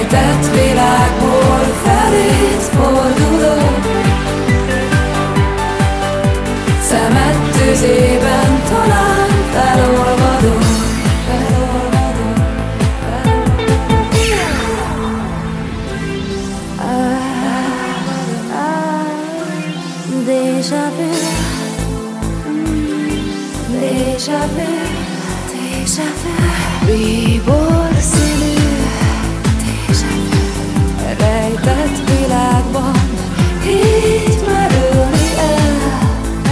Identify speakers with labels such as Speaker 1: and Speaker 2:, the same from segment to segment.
Speaker 1: rejtett világból feléd fordulok. Szemed tüzében talán felolvadok.
Speaker 2: Déjà vu, déjà vu, déjà vu, bíbor színű, déjà vu,
Speaker 1: Rejtett világban így merülni el.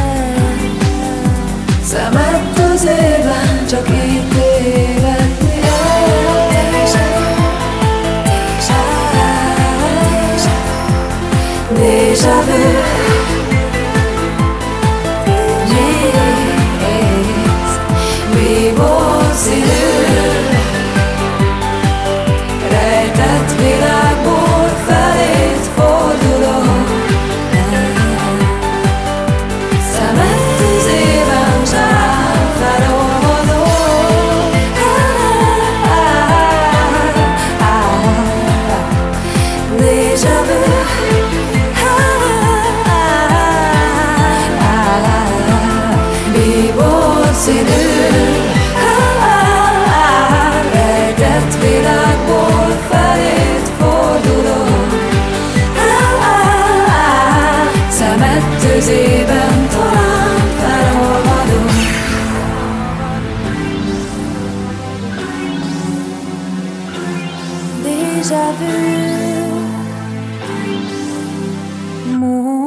Speaker 1: Szemed tüzében csak így tévedni el. Déjà vu, bíbor színű, rejtett világból feléd fordulok. Szemed tüzében talán felolvadok. Déjà vu, bíbor színű, rejtett világból feléd fordulok. Szemed tüzében talán felolvadok.
Speaker 2: déjà vu, mon